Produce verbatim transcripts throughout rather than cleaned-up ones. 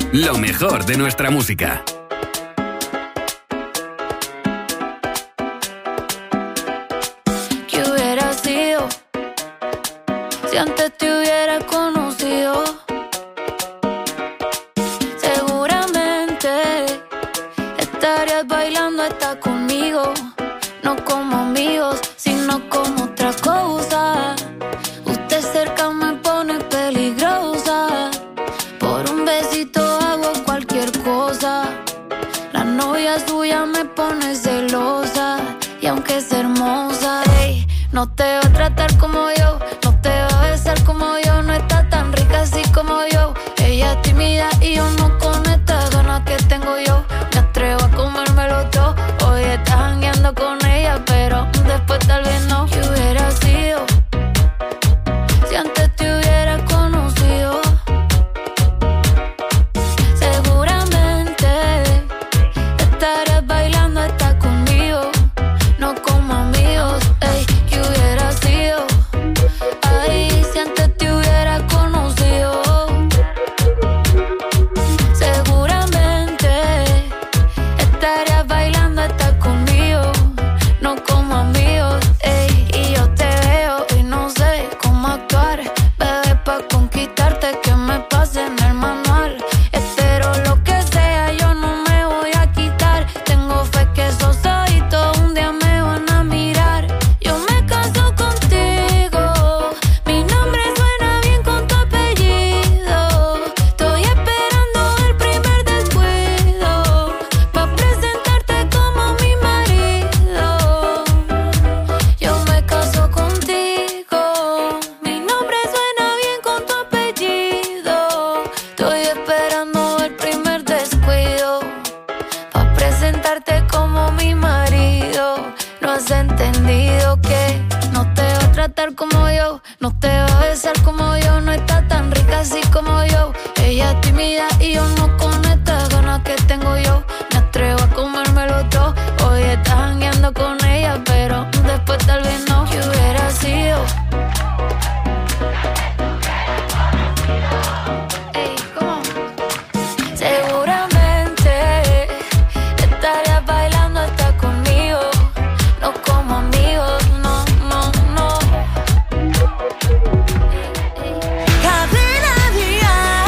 lo mejor de nuestra música. ¿Qué hubiera sido si antes te hubiera conocido? Seguramente estarías bailando hasta conmigo, no como amigos, sino como otra cosa. Usted cerca me pone peligrosa, por un besito hago cualquier cosa. La novia suya me pone celosa, y aunque es hermosa, ey, no te va a tratar como yo, no te va a besar como yo, no está tan rica así como yo. Ella es tímida y yo no con estas ganas que tengo yo. Me atrevo a comérmelo todo, hoy estás jangueando con ella, pero después tal vez no. ¿Qué hubiera sido si antes te hubiera conocido? Seguramente estarías bailando hasta conmigo, no como amigos, ey. ¿Qué hubiera sido? Ay, si antes te hubiera conocido. Seguramente estarías bailando hasta conmigo, no como amigos, ey. Y yo te veo y no sé cómo actuar, bebé, pa' conquistarte que me pase en el manual. Espero lo que sea, yo no me voy a quitar. Tengo fe que esos ojitos un día me van a mirar. Yo me caso contigo, mi nombre suena bien con tu apellido. Estoy esperando el primer descuido pa' presentarte como mi marido. Yo me caso contigo, mi nombre suena bien con tu apellido. Estoy esperando el primer descuido pa' presentarte como mi marido. No has entendido que no te va a tratar como yo, no te va a besar como yo, no está tan rica así como yo. Ella es tímida y yo no con estas ganas que tengo yo. Me atrevo a comérmelo todo, hoy estás jangueando con ella, pero después tal vez no. ¿Qué hubiera sido? Ey, ¿cómo? Seguramente estarías bailando hasta conmigo, no como amigos, no, no, no. Cadena Dial.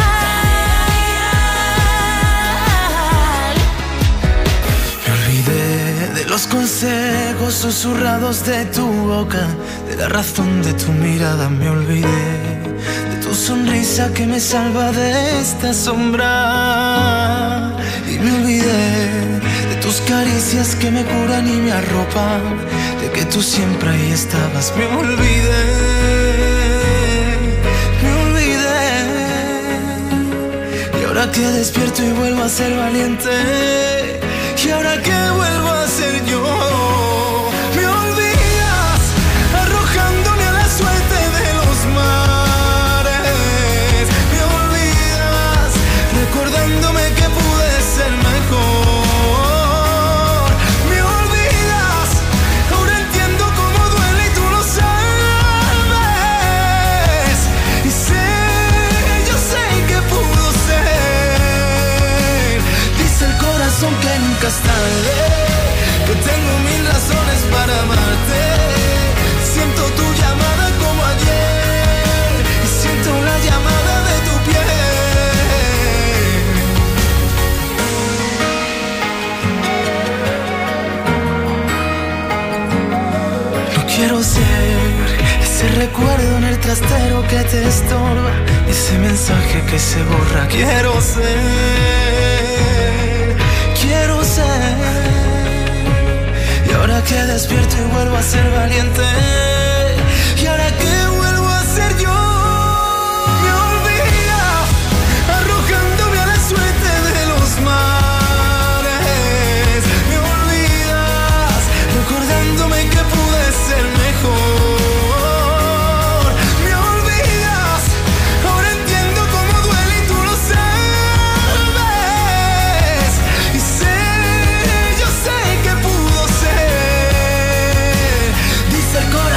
Me olvidé de los consejos susurrados de tu boca, de la razón de tu mirada. Me olvidé de tu sonrisa que me salva de esta sombra. Y me olvidé de tus caricias que me curan y me arropan, de que tú siempre ahí estabas. Me olvidé, me olvidé. Y ahora que despierto y vuelvo a ser valiente, y ahora que vuelvo a ser yo, me olvidas arrojándome a la suerte de los mares. Me olvidas recordándome que pude ser mejor. Me olvidas, ahora entiendo cómo duele y tú lo sabes. Y sé, yo sé que pudo ser. Dice el corazón que nunca es tarde, que tengo mil razones para amarte. Siento tu llamada como ayer, y siento la llamada de tu piel. No quiero ser ese recuerdo en el trastero que te estorba, ese mensaje que se borra. Quiero ser, quiero ser. Y ahora que despierto y vuelvo a ser valiente, y ahora que vuelvo a ser yo, me olvidas arrojándome a la suerte de los mares. Me olvidas recordándome que pude ser mejor. Me olvidas, ahora entiendo cómo duele y tú lo sabes. Y sé, yo sé que pudo ser. Dice el corazón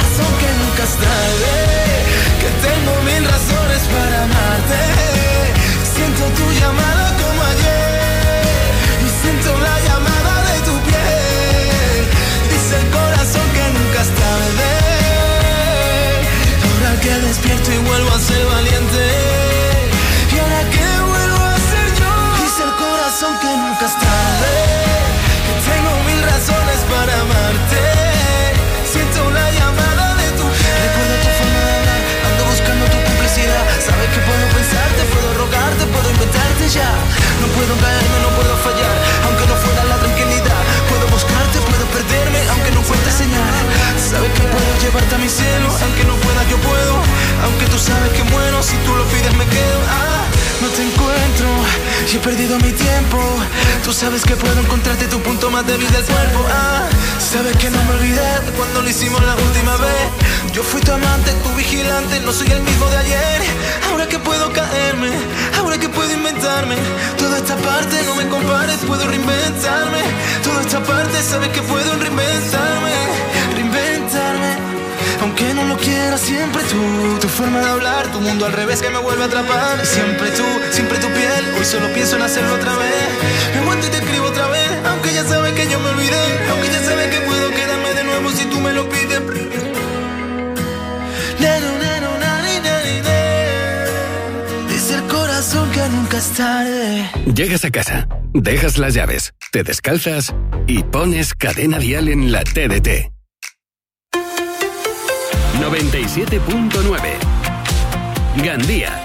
Si he perdido mi tiempo, tú sabes que puedo encontrarte tu punto más débil del cuerpo. Ah, sabes que no me olvidé de cuando lo hicimos la última vez. Yo fui tu amante, tu vigilante, no soy el mismo de ayer. Ahora que puedo caerme, ahora que puedo inventarme. Toda esta parte no me compares, puedo reinventarme. Toda esta parte sabes que puedo reinventarme, reinventarme. Aunque no lo quiera, siempre tú. Tu forma de hablar, tu mundo al revés que me vuelve a atrapar. Siempre tú, siempre tu piel. Hoy solo pienso en hacerlo otra vez. Me aguanto y te escribo otra vez. Aunque ya sabes que yo me olvidé. Aunque ya sabes que puedo quedarme de nuevo si tú me lo pides. Dice el corazón que nunca es tarde. Llegas a casa, dejas las llaves, te descalzas y pones Cadena Dial en la T D T. noventa y siete punto nueve Gandía.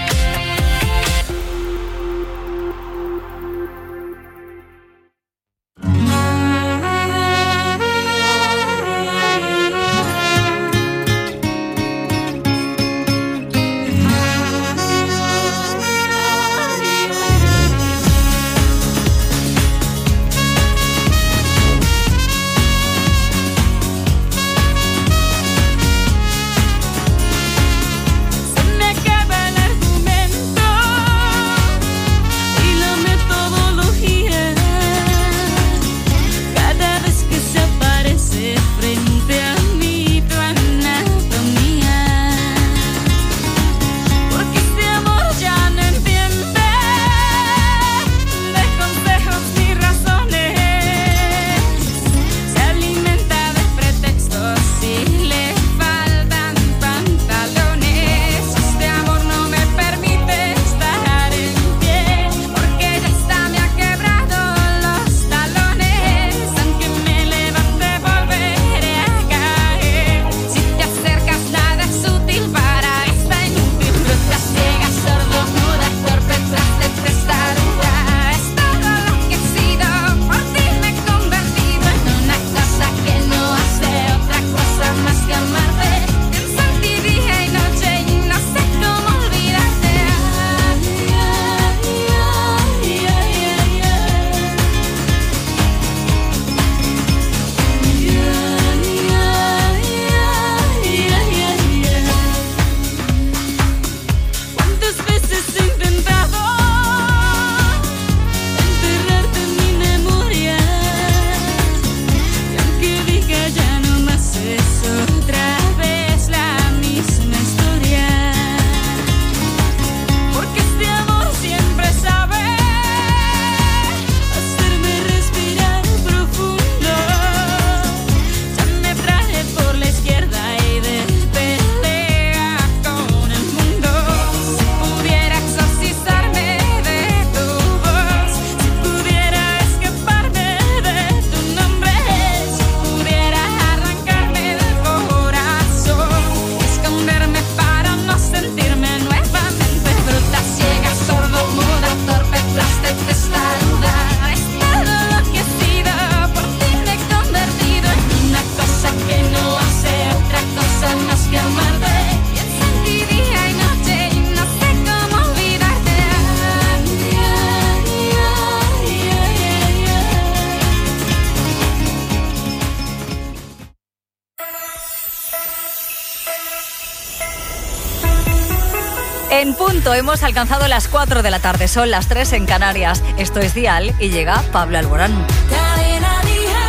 En punto, hemos alcanzado las cuatro de la tarde, son las tres en Canarias. Esto es Dial y llega Pablo Alborán. Cadena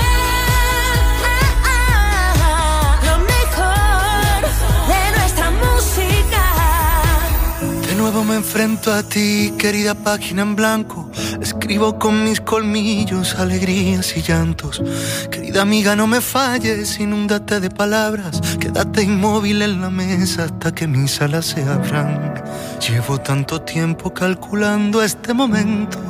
Dial, lo mejor de nuestra música. De nuevo me enfrento a ti, querida página en blanco. Escribo con mis colmillos alegrías y llantos. Querida amiga, no me falles, inúndate de palabras. Quédate inmóvil en la mesa hasta que mis alas se abran. Llevo tanto tiempo calculando este momento.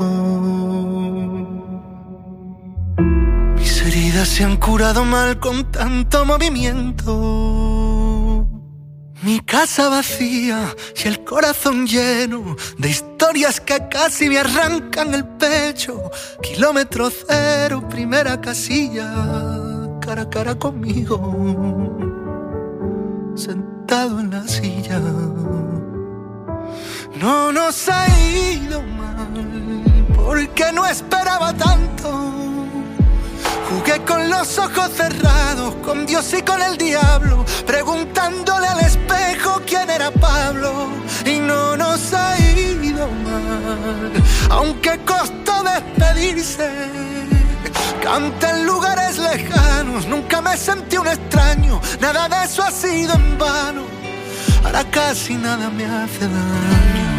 Mis heridas se han curado mal con tanto movimiento. Mi casa vacía y el corazón lleno de historias que casi me arrancan el pecho. Kilómetro cero, primera casilla, cara a cara conmigo, sentado en la silla. No nos ha ido mal, porque no esperaba tanto. Jugué con los ojos cerrados, con Dios y con el diablo, preguntándole al espejo quién era Pablo. Y no nos ha ido mal, aunque costó despedirse. Canté en lugares lejanos, nunca me sentí un extraño, nada de eso ha sido en vano. Ahora casi nada me hace daño.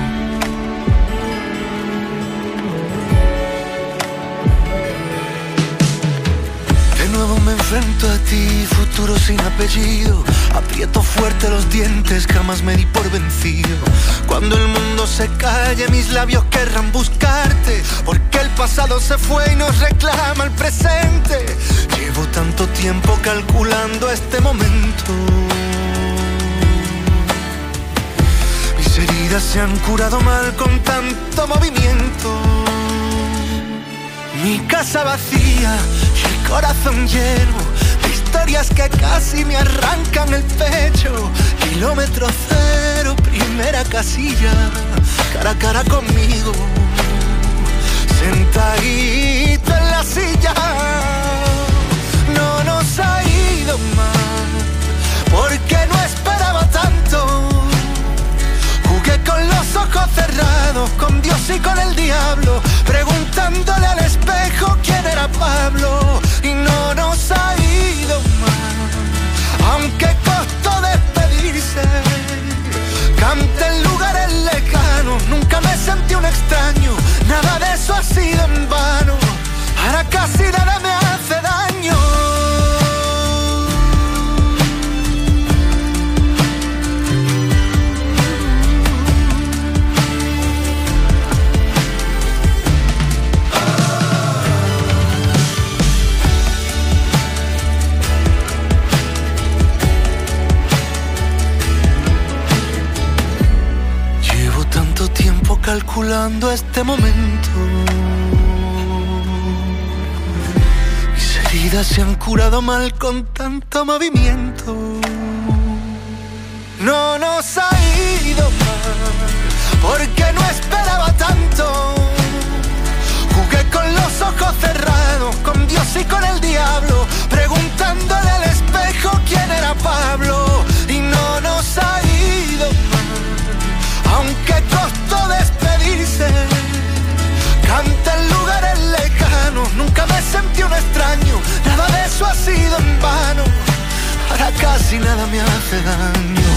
De nuevo me enfrento a ti, futuro sin apellido. Aprieto fuerte los dientes, jamás me di por vencido. Cuando el mundo se calle, mis labios querrán buscarte, porque el pasado se fue y nos reclama el presente. Llevo tanto tiempo calculando este momento. Mis heridas se han curado mal con tanto movimiento. Mi casa vacía y el corazón lleno de historias que casi me arrancan el pecho. Kilómetro cero, primera casilla, cara a cara conmigo, sentadito en la silla. No nos ha ido mal, porque no esperaba tanto. Jugué con los ojos cerrados, con Dios y con el diablo, preguntándole al espejo quién era Pablo. Y no nos ha ido mal, aunque costó despedirse. Canté en lugares lejanos, nunca me sentí un extraño, nada de eso ha sido en vano. Ahora casi nada me hace daño. Calculando este momento, mis heridas se han curado mal con tanto movimiento. No nos ha ido mal, porque no esperaba tanto. Jugué con los ojos cerrados, con Dios y con el diablo, preguntándole al espejo quién era Pablo. Y no nos ha ido mal, aunque costó despedirse. Canté en lugares lejanos, nunca me sentí un extraño, nada de eso ha sido en vano. Ahora casi nada me hace daño.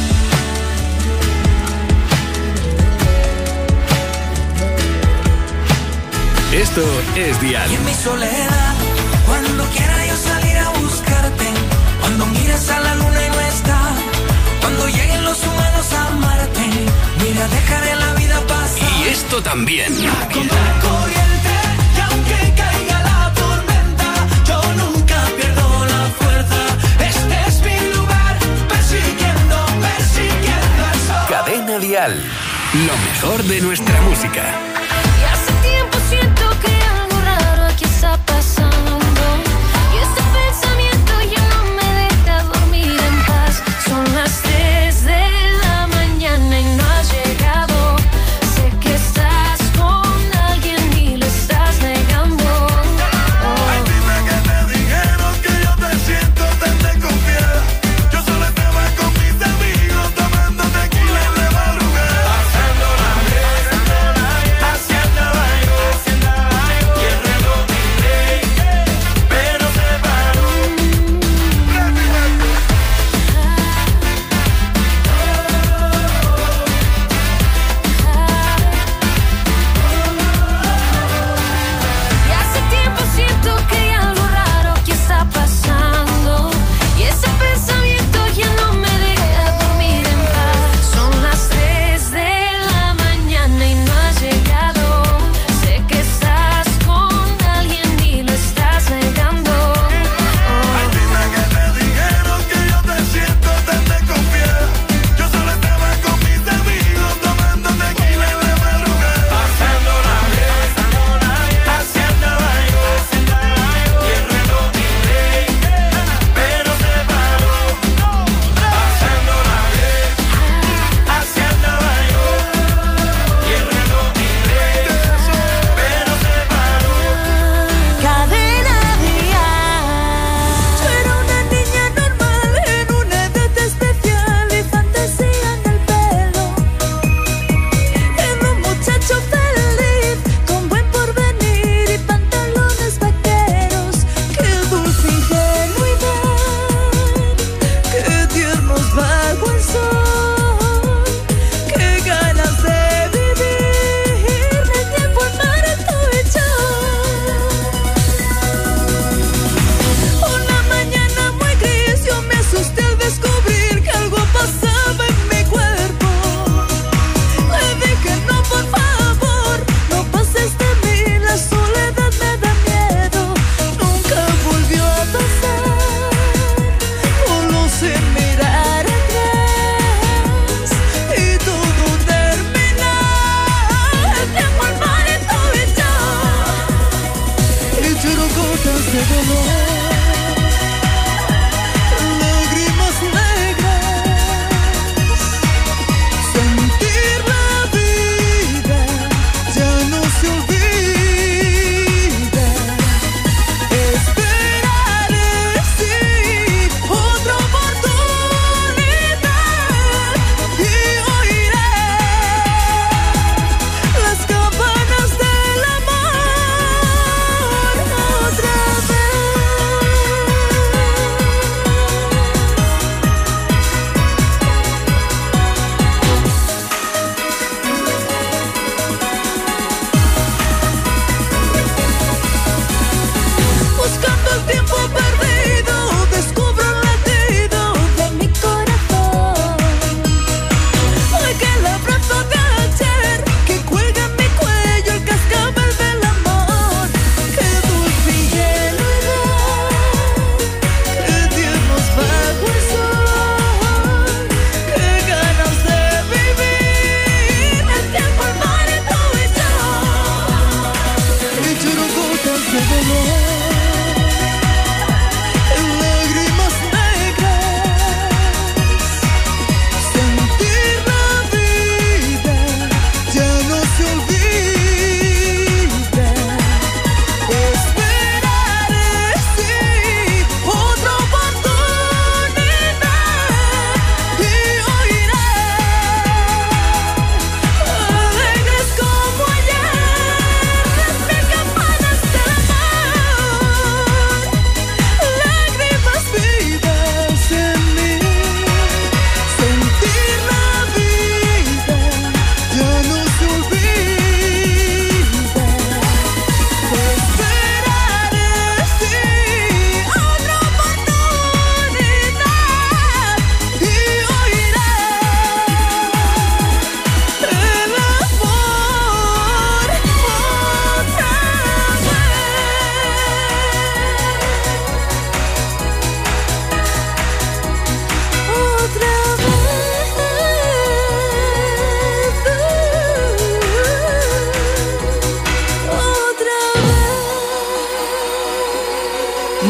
Esto es Dial. Y en mi soledad, cuando quiera yo salir a buscarte, cuando mires a la luna y no está, cuando lleguen los humanos a amarte, mira, dejaré la vida pasar. Y esto también. Contra corriente, y aunque caiga la tormenta, yo nunca pierdo la fuerza. Este es mi lugar, persiguiendo, persiguiendo el sol. Cadena Dial. Lo mejor de nuestra música. Y hace tiempo siento que algo raro aquí está pasando. Y este pensamiento ya no me deja dormir en paz. Son las tres de la mañana y no has llegado. Sé que estás con alguien y lo estás negando. Oh. Ay, dime que te dijeron que yo te siento tan desconfiada. Yo solo estaba con mis amigos tomando tequila en la madrugada. Pasando la vida,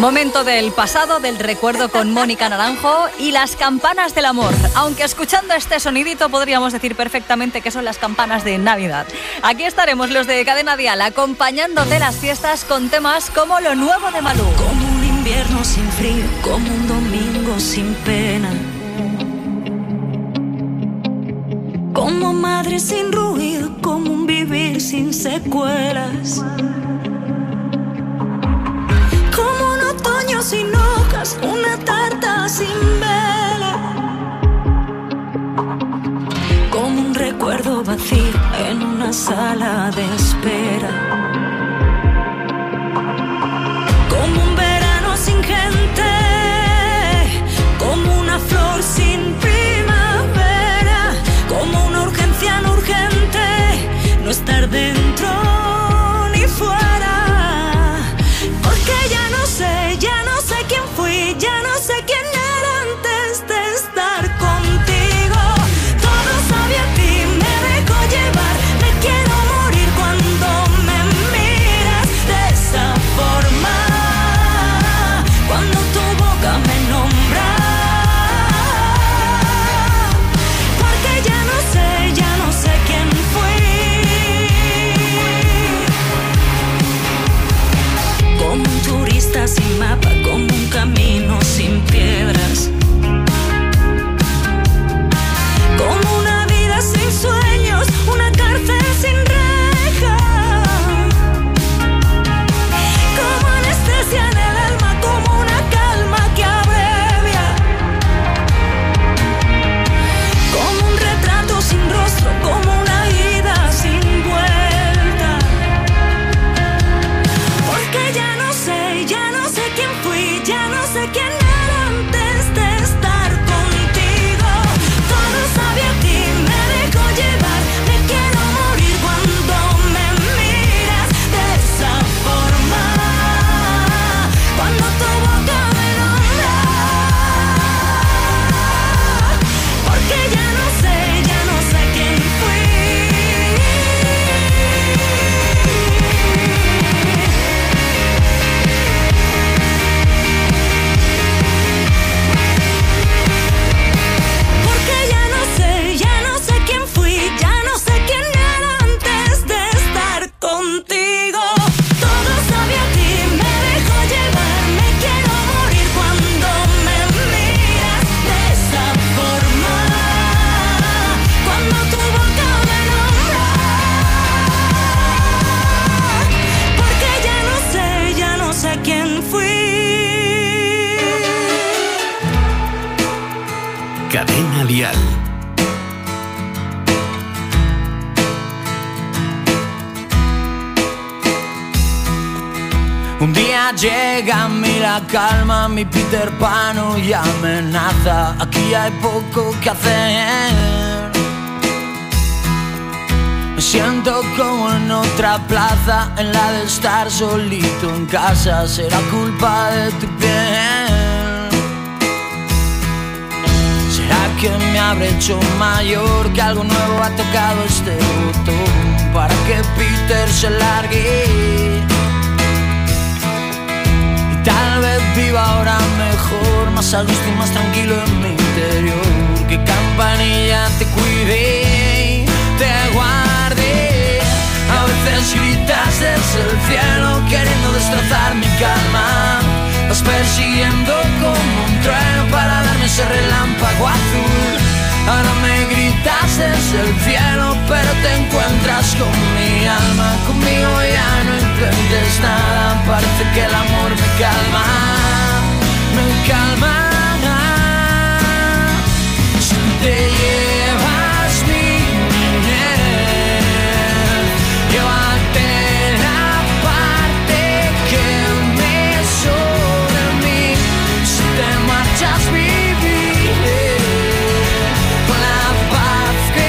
Momento del pasado, del recuerdo con Mónica Naranjo y las campanas del amor. Aunque escuchando este sonidito podríamos decir perfectamente que son las campanas de Navidad. Aquí estaremos los de Cadena Dial acompañándote las fiestas con temas como lo nuevo de Malú. Como un invierno sin frío, como un domingo sin pena. Como madre sin ruido, como un vivir sin secuelas. Como un otoño sin hojas, una tarta sin vela. Como un recuerdo vacío en una sala de espera. Como un verano sin gente, como una flor sin primavera. Como una urgencia no urgente, no estar dentro ni fuera. Porque ya no sé, ya no sé quién fui, ya no sé quién era antes de estar contigo. Todo sabe a ti, me dejo llevar, me quiero morir cuando me miras de esa forma. Cuando tu boca me nombra. Porque ya no sé, ya no sé quién fui. Como un turista sin mapa, como un camino sin piedras. Como una vida sin sueños, una cárcel sin reja. Como anestesia en el alma, como una calma que abrevia. Como un retrato sin rostro, como una ida sin vuelta. Porque ya no sé, ya no sé quién fui, ya no sé quién era antes de estar contigo. Todo sabe a ti, me dejo llevar, me quiero morir cuando me miras de esa forma. Cuando tu boca me nombra. Porque ya no sé, ya no sé quién fui. Porque ya no sé, ya no sé quién fui, ya no sé quién era antes de estar contigo. Todo sabe a ti, me dejo llevar, me quiero morir cuando me miras de esa forma. Cuando tu boca me nombra. Porque ya no sé, ya no sé quién fui. Cadena Dial. Un día llega a mí la calma, mi Peter Pan y amenaza. Aquí hay poco que hacer. Me siento como en otra plaza, en la de estar solito en casa. Será culpa de tu piel. ¿Será que me habré hecho mayor, que algo nuevo ha tocado este botón para que Peter se largue? Y tal vez viva ahora mejor, más a gusto y más tranquilo en mi interior. Que campanilla te cuide y te guarde. A veces gritas desde el cielo queriendo destrozar mi calma. Vas persiguiendo como un trueno para darme ese relámpago azul. Ahora me gritas desde el cielo, pero te encuentras con mi alma. Conmigo ya no intentes nada, parece que el amor me calma, me calma. Si te llevas mi niñez, llévate la parte que me sobra a mí. Si te marchas viviré con la paz que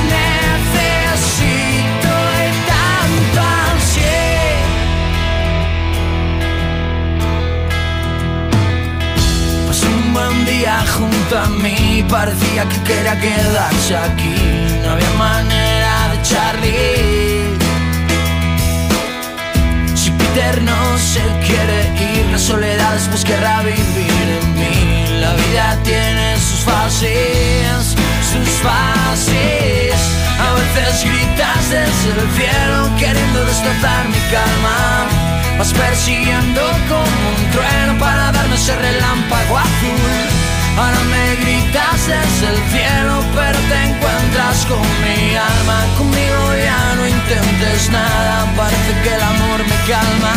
necesito y tanto ansié. Pasé un buen día junto a mí, parecía que quería quedarse aquí. No había manera de echarle. Si Peter no se quiere ir, la soledad después querrá vivir en mí. La vida tiene sus fases, sus fases. A veces gritas desde el cielo queriendo destrozar mi calma. Vas persiguiendo como un trueno para darme ese relámpago azul. Ahora me gritas desde el cielo, pero te encuentras con mi alma. Conmigo ya no intentes nada, parece que el amor me calma.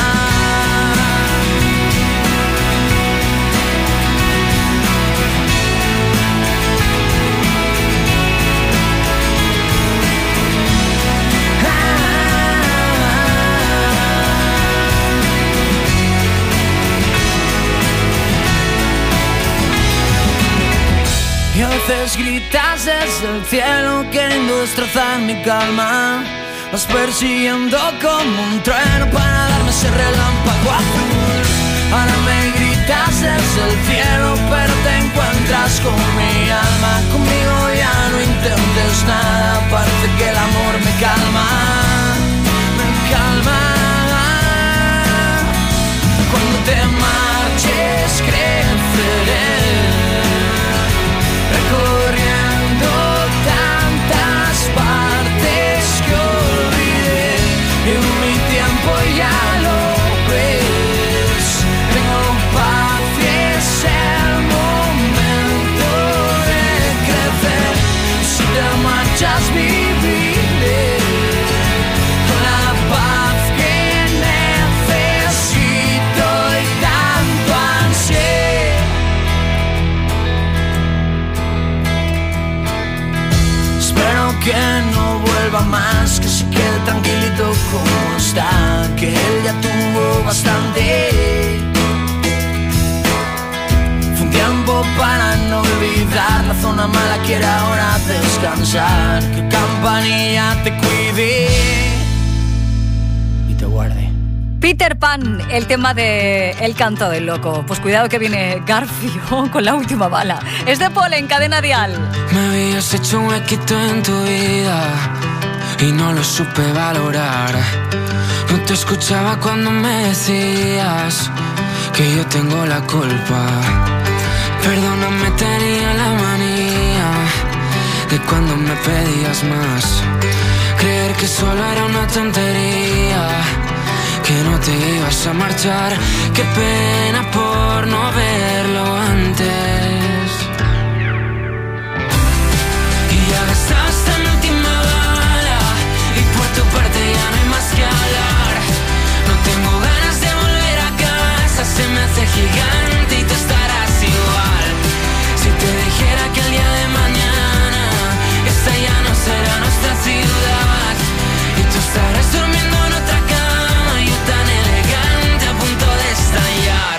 Y a veces gritas desde el cielo queriendo destrozar mi calma. Vas persiguiendo como un trueno para darme ese relámpago azul. Ahora me gritas desde el cielo, pero te encuentras con mi alma. Conmigo ya no intentes nada, parece que el amor me calma. Me calma. Cuando te marches creceré, recorriendo tantas partes que olvidé. Y mi tiempo ya lo ves. Tengo paz y es el momento de crecer. Si te marchas viviré con la paz que necesito y tanto ansié. Espero que no vuelva más, que se quede tranquilito como está, que él ya tuvo bastante. Fue un tiempo para no olvidar, la zona mala quiere ahora descansar. Que Campanilla te cuide y te guarde. Peter Pan, el tema de El canto del loco. Pues cuidado que viene Garfio con la última bala. Es de Paul en Cadena Dial. Me habías hecho un huequito en tu vida y no lo supe valorar. No te escuchaba cuando me decías que yo tengo la culpa. Perdóname, tenía la manía de cuando me pedías más. Creer que solo era una tontería, que no te ibas a marchar. Qué pena por no verlo antes. Y ya gastaste mi última bala y por tu parte ya no hay más que hablar. No tengo ganas de volver a casa, se me hace gigante y tú estarás igual. Si te dijera que el día de mañana esta ya no será nuestra ciudad y tú estarás durmiendo en otra cama, yo tan elegante a punto de estallar.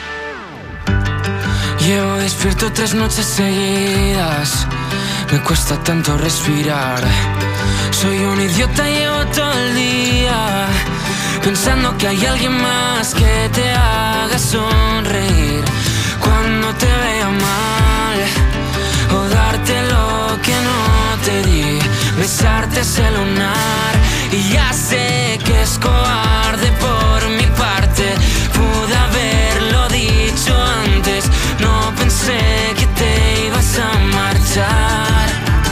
Llevo despierto tres noches seguidas, me cuesta tanto respirar. Soy un idiota, llevo todo el día pensando que hay alguien más que te haga sonreír cuando te vea mal, o darte lo que no te di, besarte ese lunar. Y ya sé que es cobarde por mi parte, pude haberlo dicho antes. No pensé que te ibas a marchar.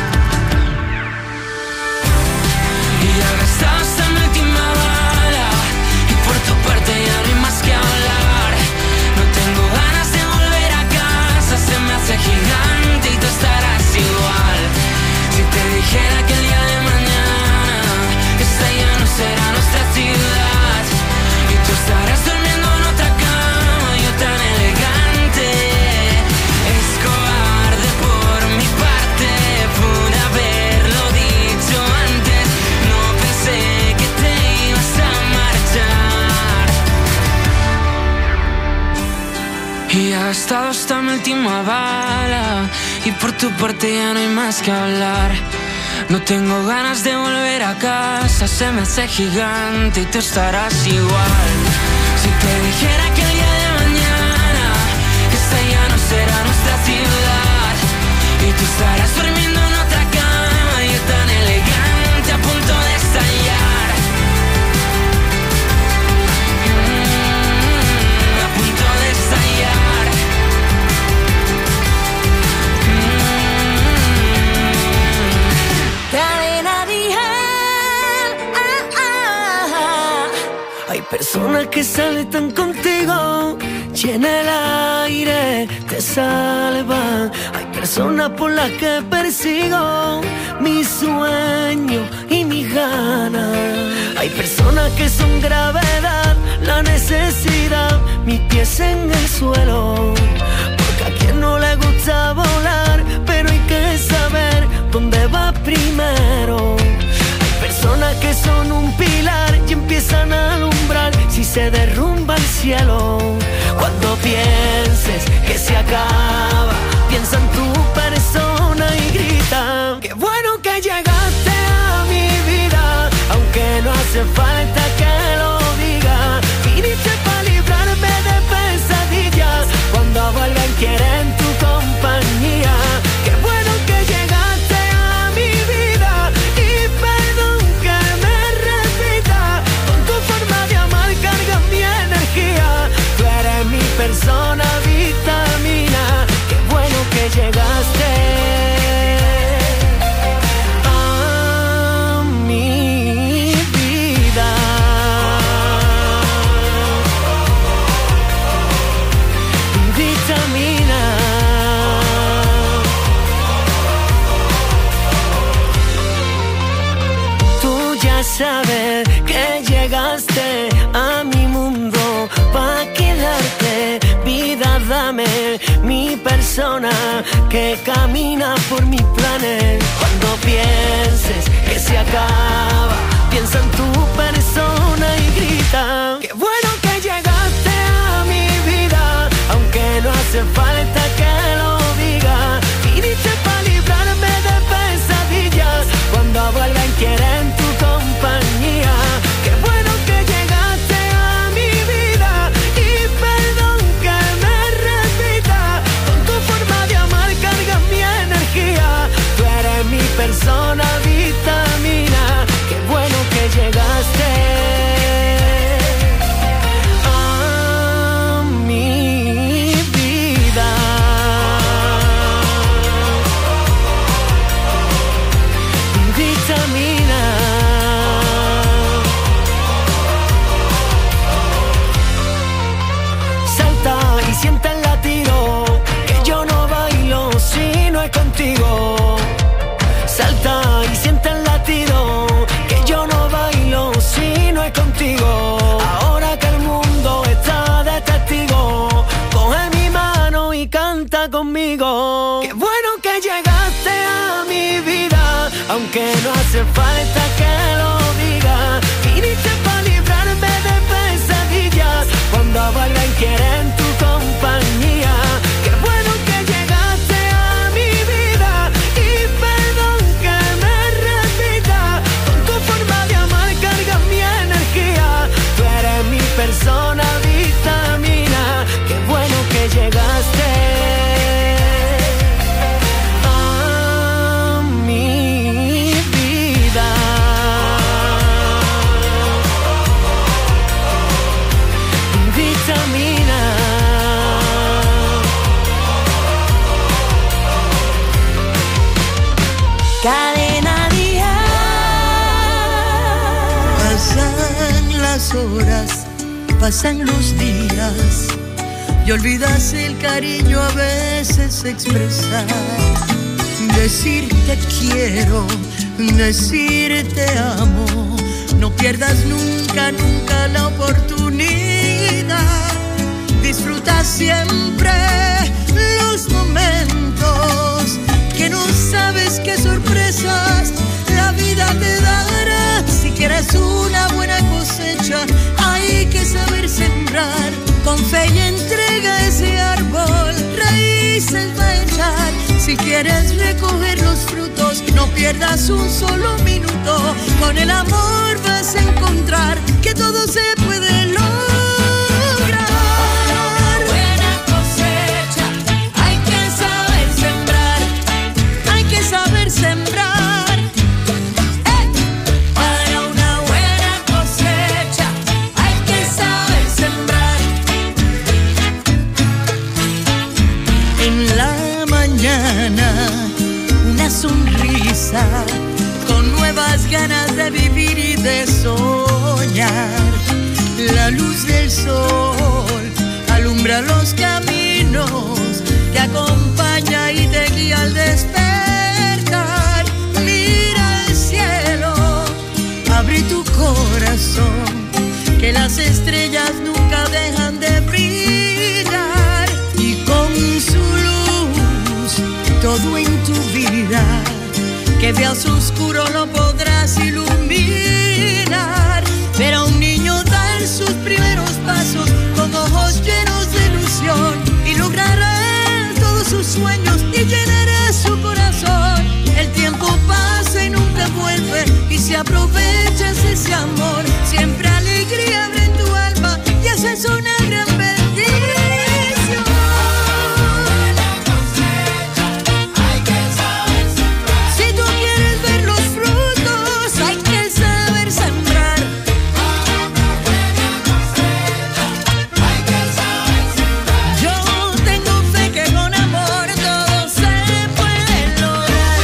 Y ya gastaste mi última bala y por tu parte ya no hay más que hablar. No tengo ganas de volver a casa, se me hace gigante y tú estarás igual. Si te dijera que el día de mañana esta ya no será nuestra ciudad y tú estarás durmiendo en otra cama, yo tan elegante. Es cobarde por mi parte, pude haberlo dicho antes. No pensé que te ibas a marchar. Y ha gastado hasta mi última bala y por tu parte ya no hay más que hablar. No tengo ganas de volver a casa, se me hace gigante y tú estarás igual. Si te dijera que el día de mañana esta ya no será nuestra ciudad y tú estarás durmiendo en otra cama, yo tan elegante a punto de estallar. Mm, a punto personas que saltan contigo y en el aire te salvan. Hay personas por las que persigo mi sueño y mis ganas. Hay personas que son gravedad, la necesidad, mis pies en el suelo. Porque a quien no le gusta volar, pero hay que saber dónde va primero. Hay personas que son un pilar y empiezan a alumbrar si se derrumba el cielo. Cuando pienses que se acaba, piensa en tu persona y grita: qué bueno que llegaste a mi vida, aunque no hace falta que lo diga. Viniste para librarme de pesadillas, cuando vuelven quieren tu compañía. Qué bueno que llegaste a mi vida y perdón que me repita. Con tu forma de amar cargas mi energía. Tú eres mi persona vitamina. Qué bueno que llegaste a mi vida. Vitamina. Tú ya sabes que llegaste a mi mundo pa' quedarte. Vida, dame mi persona que camina por mis planes. Cuando pienses que se acaba, piensa en tu persona y grita: qué bueno que llegaste a mi vida, aunque no hace falta que lo diga. Viniste para librarme de pesadillas, cuando vuelven quieren tu compañía. Qué bueno que llegaste a mi vida y perdón que me repita. Con tu forma de amar cargas mi energía. Tú eres mi persona vitamina. Qué bueno que llegaste a mi vida. Vitamina. Salta y sienta el latido, que yo no bailo si no es contigo. Salta y sienta el latido, que yo no bailo si no es contigo. Ahora que el mundo está de testigo, coge mi mano y canta conmigo. Qué bueno que llegaste a mi vida, aunque no hace falta que lo diga. Viniste para librarme de pesadillas, cuando vuelven quieren tu compañía. Qué bueno que llegaste a mi vida y perdón que me repita. Con tu forma de amar cargas mi energía. Tú eres mi persona vitamina. Qué bueno que llegaste a mi vida. Vitamina. Cadena Dial. Pasan las horas, pasan los días y olvidas el cariño a veces expresar. Decir te quiero, decir te amo. No pierdas nunca, nunca la oportunidad. Disfruta siempre los momentos que no sabes qué sorpresas la vida te dará. Si quieres una buena cosecha, hay que saber sembrar. Con fe y entrega ese árbol, raíces va a echar. Si quieres recoger los frutos, no pierdas un solo minuto. Con el amor vas a encontrar que todo se puede lograr. Buena cosecha, hay que saber sembrar, hay que saber sembrar. ¡Eh! Para una buena cosecha, hay que saber sembrar. En la mañana, una sonrisa, con nuevas ganas de vivir y de soñar. La luz del sol alumbra los caminos, te acompaña y te guía al despertar. Mira el cielo, abre tu corazón, que las estrellas nunca dejan de brillar. Y con su luz, todo en tu vida que veas oscuro no podrás iluminar. Ver a un niño dar sus primeros pasos con ojos llenos de ilusión y logrará todos sus sueños y llenará su corazón. El tiempo pasa y nunca vuelve, y si aprovechas ese amor, siempre alegría habrá en tu alma, y esa es una gran bendición. Si tú quieres ver los frutos, hay que saber sembrar. Yo tengo fe que con amor todo se puede lograr.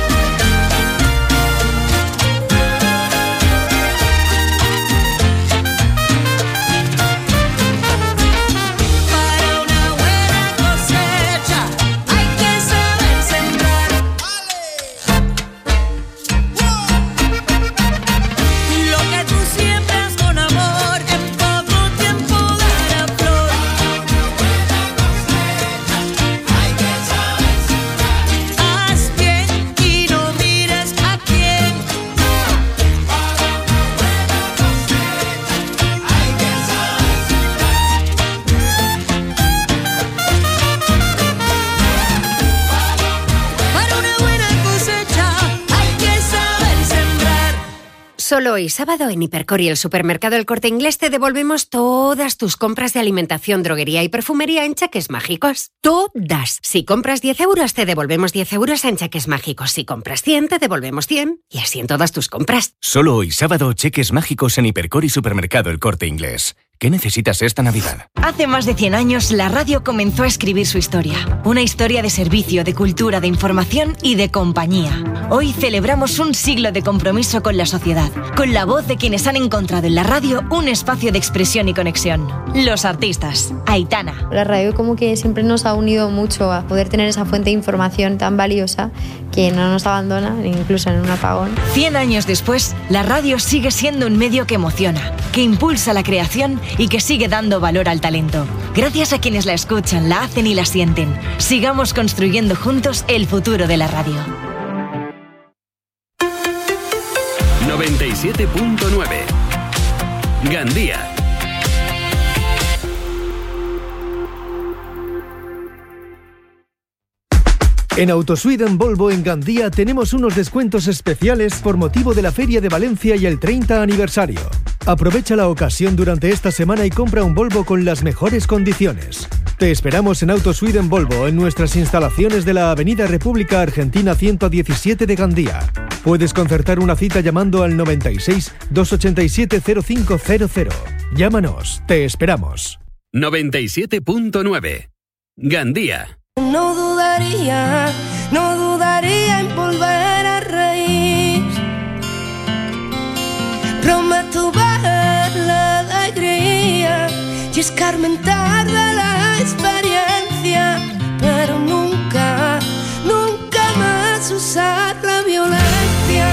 Para una buena cosecha hay que saber sembrar. Lo que tú siembras con amor, en poco tiempo dará flor. Haz bien y no mires a quién. Para una buena cosecha hay que saber sembrar. Solo hoy sábado en Hipercor y el supermercado El Corte Inglés te devolvemos todas tus compras de alimentación, droguería y perfumería en cheques mágicos. Todas. Si compras diez euros, te devolvemos diez euros en cheques mágicos. Si compras cien, te devolvemos cien. Y así en todas tus compras. Solo hoy sábado, cheques mágicos en Hipercor y supermercado El Corte Inglés. ¿Qué necesitas esta Navidad? Hace más de cien años, la radio comenzó a escribir su historia. Una historia de servicio, de cultura, de información y de compañía. Hoy celebramos un siglo de compromiso con la sociedad, con la voz de quienes han encontrado en la radio un espacio de expresión y conexión. Los artistas. Aitana. La radio como que siempre nos ha unido mucho a poder tener esa fuente de información tan valiosa que no nos abandona, incluso en un apagón. Cien años después, la radio sigue siendo un medio que emociona, que impulsa la creación y que sigue dando valor al talento. Gracias a quienes la escuchan, la hacen y la sienten. Sigamos construyendo juntos el futuro de la radio. noventa y siete punto nueve Gandía. En Autosweden Volvo en Gandía tenemos unos descuentos especiales por motivo de la Feria de Valencia y el treinta aniversario. Aprovecha la ocasión durante esta semana y compra un Volvo con las mejores condiciones. Te esperamos en Autosweden Volvo en nuestras instalaciones de la Avenida República Argentina ciento diecisiete de Gandía. Puedes concertar una cita llamando al noventa y seis, doscientos ochenta y siete, cero cinco cero cero. Llámanos, te esperamos. noventa y siete punto nueve Gandía. No dudaría, no dudaría en volver a reír. Prometo ver la alegría y escarmentar de la experiencia, pero nunca, nunca más usar la violencia.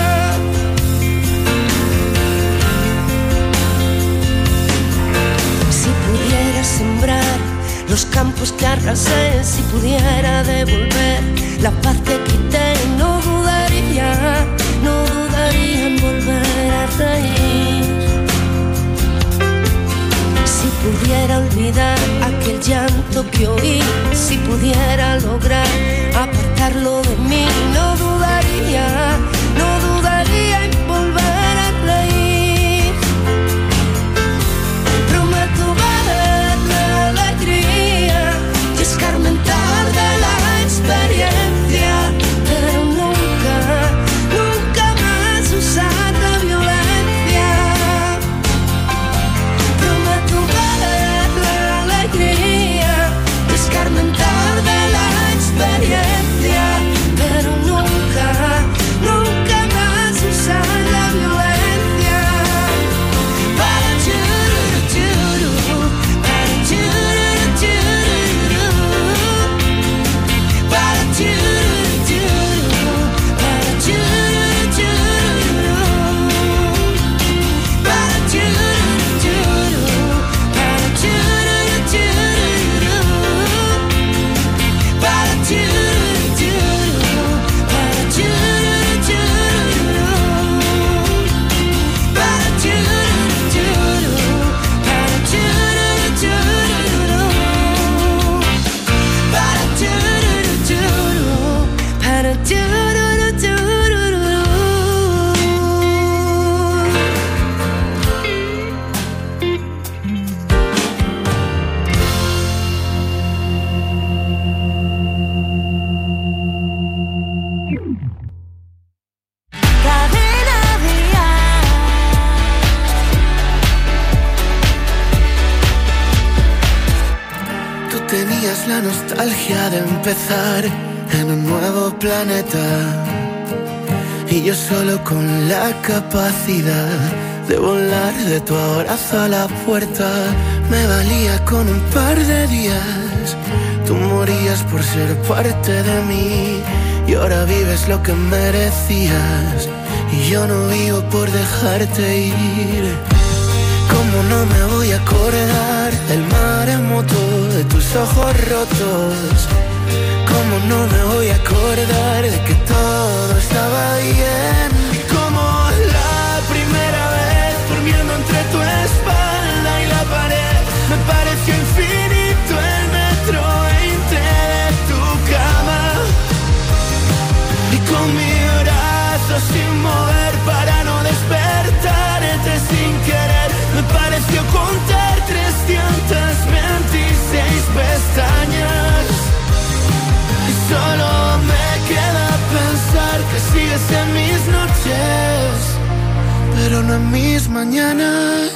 Si pudiera sembrar los campos que arrasé, si pudiera devolver la paz que quité, no dudaría, no dudaría en volver a reír. Si pudiera olvidar aquel llanto que oí, si pudiera lograr apartarlo de mí, no dudaría, no dudaría en volver a reír. Prometo ver la alegría y escarmentar de la experiencia, pero nunca, nunca más usar la violencia. Prometo ver la alegría y escarmentar de la experiencia, La nostalgia de empezar en un nuevo planeta y yo solo con la capacidad de volar de tu abrazo a la puerta. Me valía con un par de días, tú morías por ser parte de mí y ahora vives lo que merecías y yo no vivo por dejarte ir. ¿Cómo no me voy a acordar del maremoto de tus ojos rotos? ¿Cómo no me voy a acordar de que todo estaba bien? Como la primera vez durmiendo entre tu espalda y la pared, me pareció infinito el metro veinte de tu cama. Y con mi brazo sin mover para no despertarte sin querer, me pareció contar trescientas veintiséis pestañas. Y solo me queda pensar que sigues en mis noches, pero no en mis mañanas.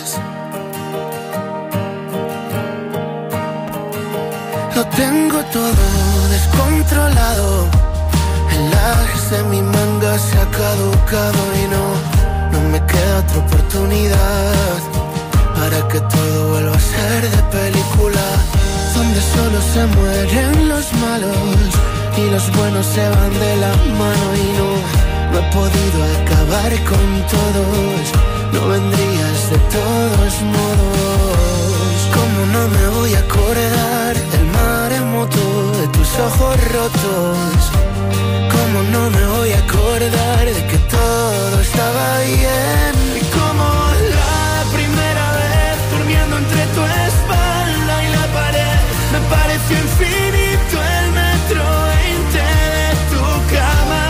Lo tengo todo descontrolado, el as de mi manga se ha caducado y no, no me queda otra oportunidad para que todo vuelva a ser de película, donde solo se mueren los malos y los buenos se van de la mano y no, no he podido acabar con todos, no vendrías de todos modos. ¿Cómo no me voy a acordar del maremoto de tus ojos rotos? ¿Cómo no me voy a acordar de que todo estaba bien? Y como la primera vez durmiendo entre tu espalda y la pared, me pareció infinito el metro veinte de tu cama.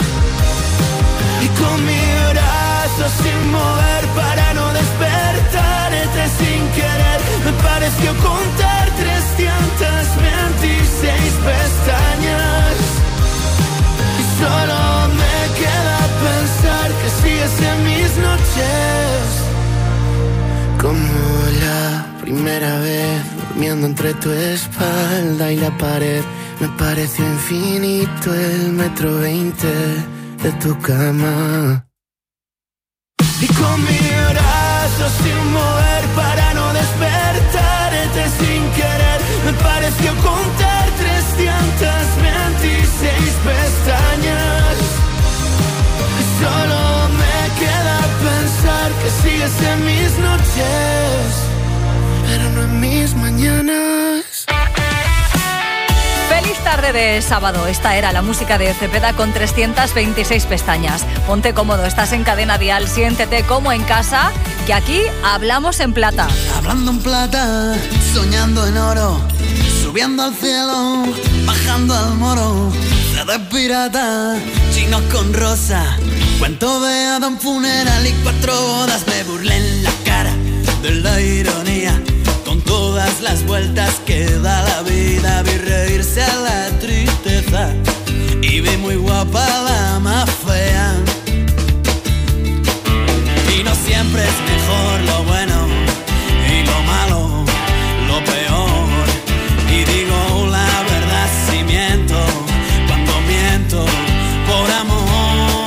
Y con mi brazo sin mover para no despertarte sin querer, me pareció contar trescientas veintiséis pestañas. Y solo me queda pensar que sigues en mis noches, como la primera vez durmiendo entre tu espalda y la pared, me pareció infinito el metro veinte de tu cama. Y con mi brazo sin mover para no despertarte sin querer, me pareció contar trescientas veintiséis pestañas. Y solo me queda pensar que sigues en mis noches, pero no en mis mañanas. Feliz tarde de sábado. Esta era la música de Cepeda con trescientas veintiséis pestañas. Ponte cómodo, estás en Cadena Dial, siéntete como en casa, que aquí hablamos en plata. Hablando en plata, soñando en oro, subiendo al cielo, bajando al moro. C D pirata, chinos con rosa, cuento de Adam funeral y cuatro bodas. Me burlé en la cara de la ironía, con todas las vueltas que da la vida. Vi reírse a la tristeza y vi muy guapa la más fea. Y no siempre es mejor lo bueno y lo malo, lo peor. Y digo la verdad si miento, cuando miento por amor.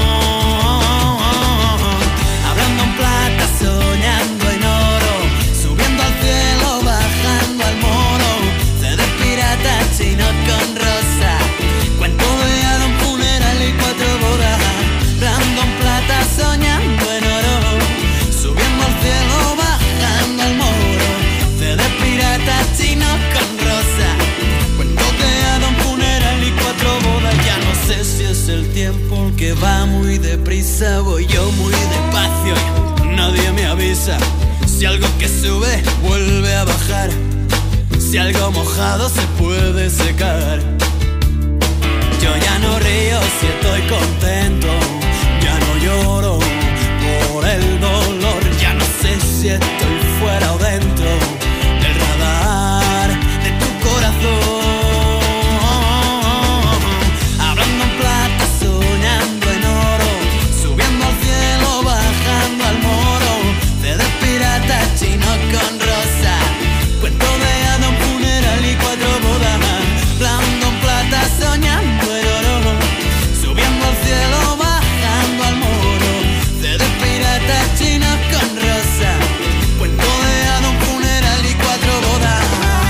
Hablando en plata, soñando en oro, subiendo al cielo, bajando al moro. C D pirata, chino con rosa, cuento de Adam funeral algo mojado se puede secar. Yo ya no río si estoy contento, ya no lloro por el dolor, ya no sé si estoy fuera o dentro del radar de tu corazón. Hablando en plata, soñando en oro, subiendo al cielo, bajando al moro, de pirata, chino con rosa, cuento de hada, un funeral y cuatro bodas, hablando en plata, soñando en oro, subiendo al cielo, bajando al moro, de pirata, chino con rosa, cuento de hada, un funeral y cuatro bodas.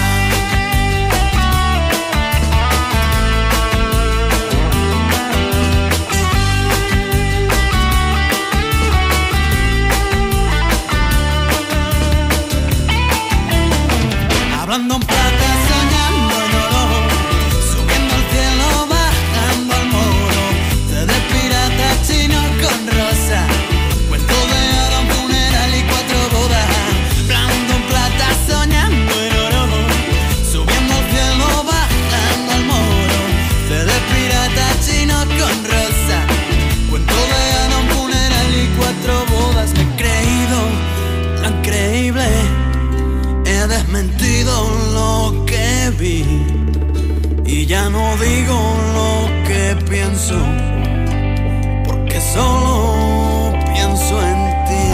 Hablando en plata, soñando en oro, subiendo al cielo, bajando al moro, de pirata, chino con rosa, cuento de hada, un funeral y cuatro bodas. Hablando en plata, soñando en oro, subiendo al cielo, bajando al moro, de pirata, chino con rosa, cuento de hada, un funeral y cuatro bodas. Me he creído lo increíble, he desmentido lo que vi y ya no digo lo que pienso, porque solo pienso en ti.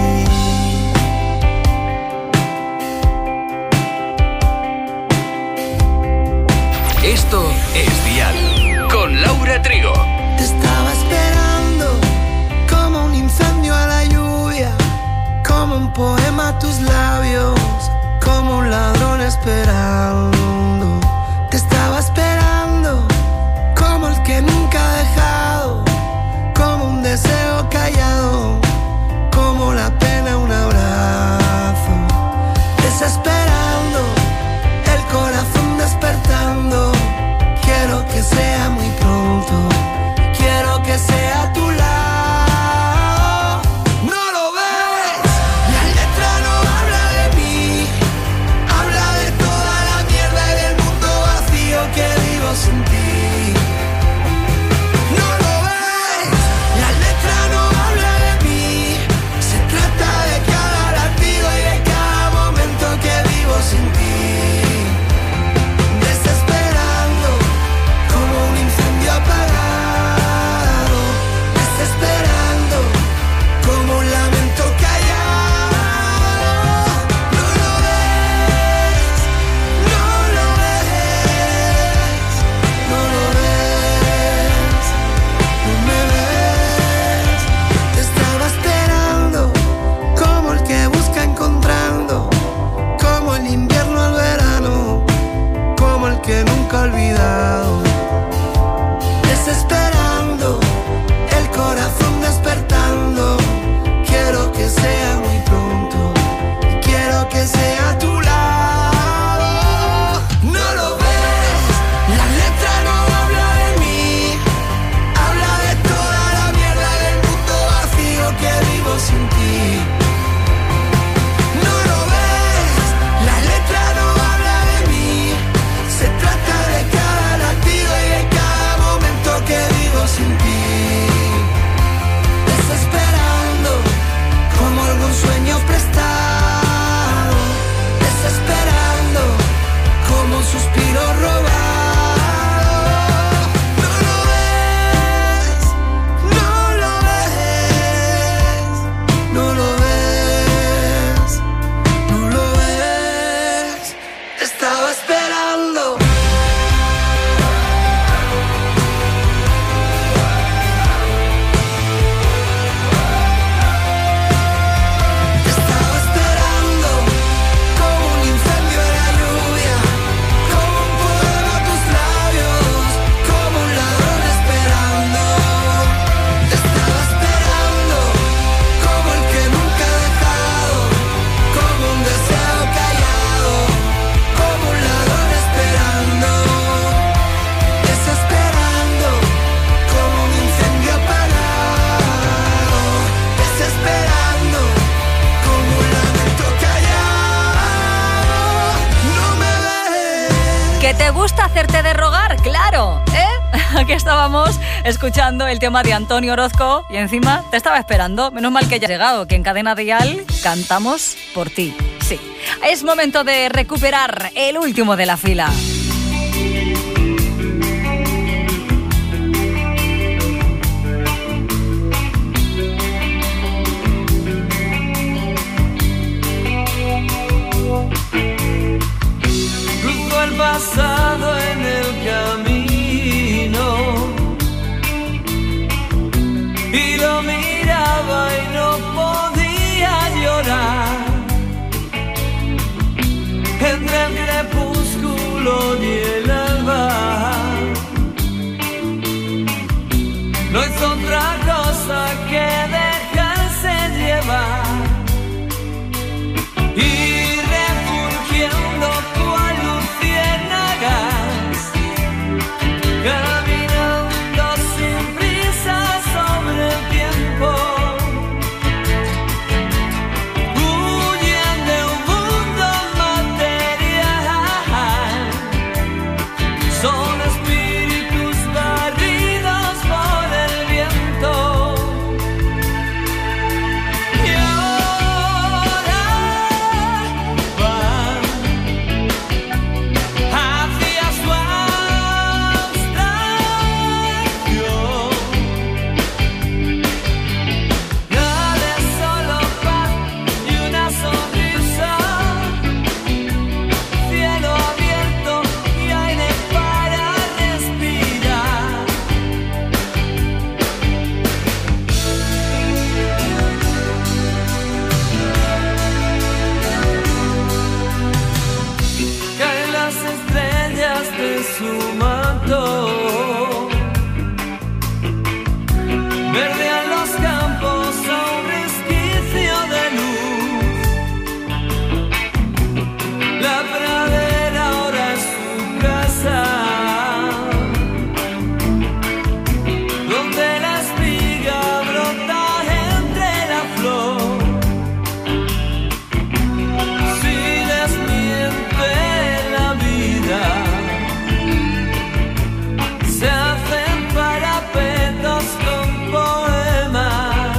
Esto es Dial con Laura Trigo. Te estaba esperando como un incendio a la lluvia, como un poema a tus labios, como un ladrón esperando. Te estaba esperando como el que nunca ha dejado, como un deseo callado, como la pena un abrazo. Desesperando, el corazón despertando. Quiero que sea muy pronto, quiero que sea a tu lado. No lo ves, la letra no habla de mí, habla de toda la mierda Aquí estábamos escuchando el tema de Antonio Orozco y encima te estaba esperando. Menos mal que hayas llegado, que en Cadena Dial cantamos por ti. Sí, es momento de recuperar el último de la fila. Cruzo el pasado en el camino y lo miraba y no podía llorar. Entre el crepúsculo y el alba no es otra cosa que dejarse llevar y refulgiendo cual luciérnagas, caminando sin prisa sobre el tiempo. Son espíritus barridos por el viento. Y ahora van hacia su abstracción. Nada es solo paz y una sonrisa, cielo abierto y aire para respirar. Caen las estrellas de su manto, verdean los campos a un resquicio de luz. La pradera ahora es su casa, donde la espiga brota entre la flor. Si les miente la vida, se hacen parapetos con poemas.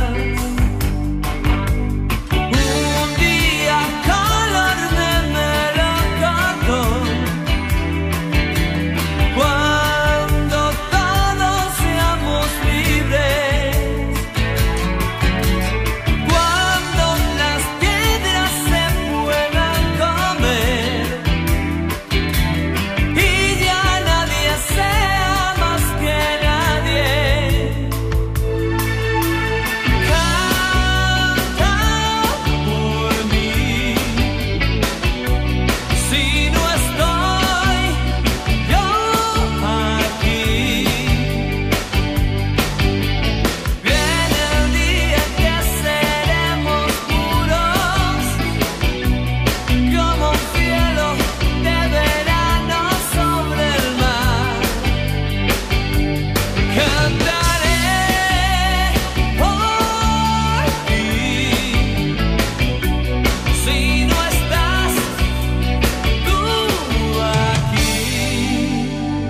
Un día color de melocotón, cuando todos seamos libres, cuando las piedras se puedan comer y ya nadie sea más que nadie. Canta por mí, si no estoy yo aquí. Viene el día que seremos puros, como un cielo de verano sobre el mar. Cantaré por ti, si no estás tú aquí.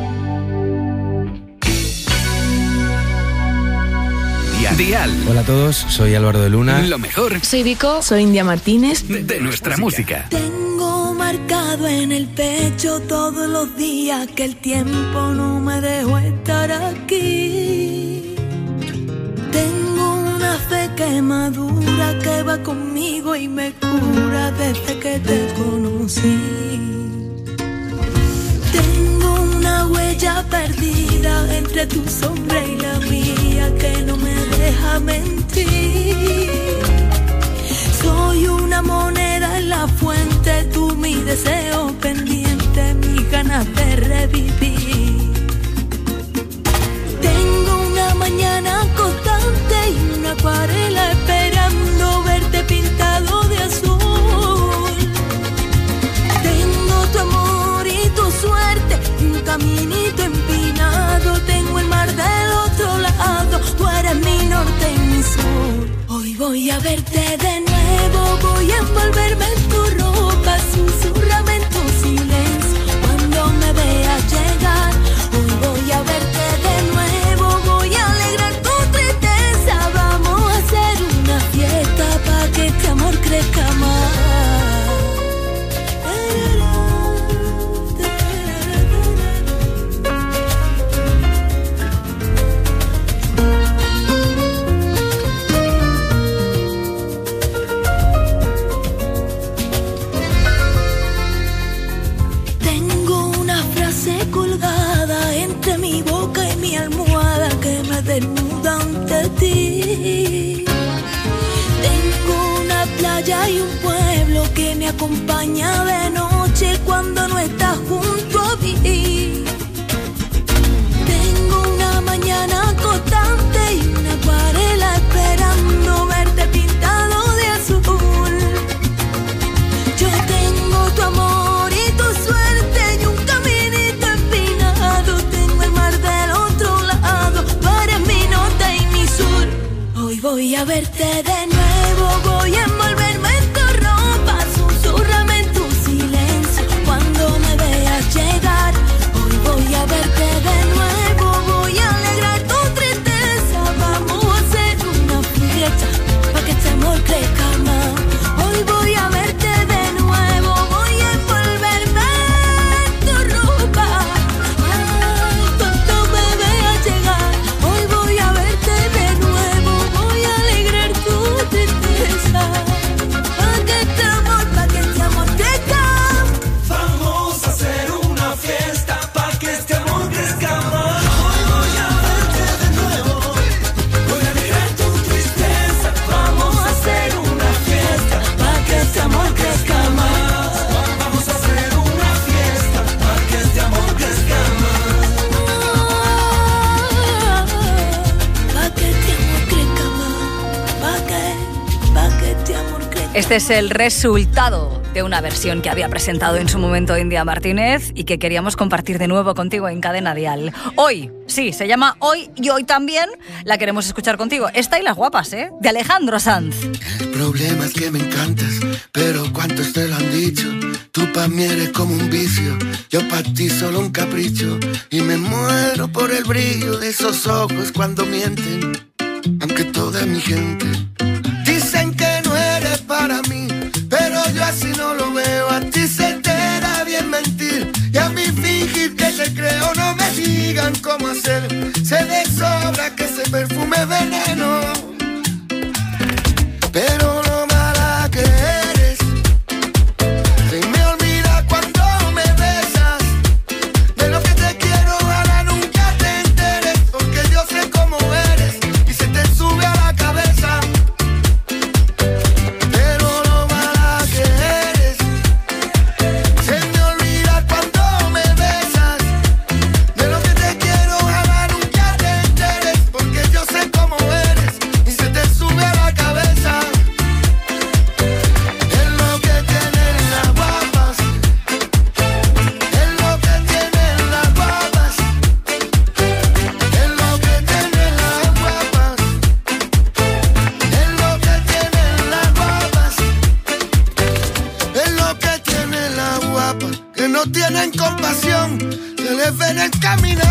Dial. Hola a todos, soy Álvaro de Luna. Lo mejor Soy Vico. Soy India Martínez. de, de nuestra música. Tengo marcado en el pecho todos los días que el tiempo no me dejó estar aquí. Tengo una fe que madura, que va conmigo y me cura desde que te conocí. Tengo una huella perdida entre tu sombra y la mía que no me deja mentir. Soy una moneda en la fuente, tú mi deseo pendiente, mis ganas de revivir. Tengo una mañana constante y una acuarela esperando verte pintado de azul. Tengo tu amor y tu suerte y un caminito empinado. Tengo el mar del otro lado, tú eres mi norte y mi sur. Hoy voy a verte de nuevo, voy a envolverme en tu ropa, susurrame en tu silencio cuando me veas llegar. Hoy voy a verte de desnuda ante ti. Tengo una playa y un pueblo que me acompaña de noche cuando no estás junto a mí. Tengo una mañana constante y una acuarela esperando verte pintado de azul. Yo tengo tu amor y tu suerte y un caminito empinado. Tengo el mar del otro lado, tú eres mi norte y mi sur. Hoy voy a verte de nuevo, voy a envolverme en tu ropa, susurrame en tu silencio cuando me veas llegar. Hoy voy a verte de nuevo, voy a alegrar tu tristeza. Vamos a hacer una fiesta para que este amor crezca más. Hoy voy a verte de nuevo, voy a envolverme en tu ropa. Ay, cuando me veas llegar. Hoy voy a verte de nuevo, voy a alegrar tu tristeza. Pa' que este amor, pa' que este amor crezca. Vamos a hacer una fiesta para que este amor crezca más. Hoy voy a verte de nuevo, voy a alegrar tu tristeza. Vamos a hacer una fiesta para que este amor crezca más. Vamos a hacer una fiesta para que este amor crezca Pa' que este amor crezca más. Pa' que, pa' que este amor crezca. Este es el resultado de una versión que había presentado en su momento India Martínez y que queríamos compartir de nuevo contigo en Cadena Dial. Hoy, sí, se llama Hoy y hoy también la queremos escuchar contigo. Esta y Las Guapas, ¿eh? De Alejandro Sanz. El problema es que me encantas, pero ¿cuántos te lo han dicho? Tú pa' mí eres como un vicio, yo pa' ti solo un capricho. Y me muero por el brillo de esos ojos cuando mienten, aunque toda mi gente dicen que no eres para mí, pero yo así no lo veo. A ti se te da bien mentir y a mí fingir que te creo. No me digan cómo hacer, sé de sobra que ese perfume es veneno. Pero lo mala que eres, se me olvida cuando me besas. De lo que te quiero ahora nunca te enteres, porque yo sé cómo eres y se te sube a la cabeza. Pero lo mala que eres, se me olvida cuando me besas. De lo que te quiero ahora nunca te enteres, porque yo sé cómo eres y se te sube a la cabeza. Es lo que tienen las guapas, es lo que tienen las guapas, es lo que tienen las guapas, es lo que tienen las guapas, es lo que tienen las guapas, que no tienen compasión, se les ve en el caminar.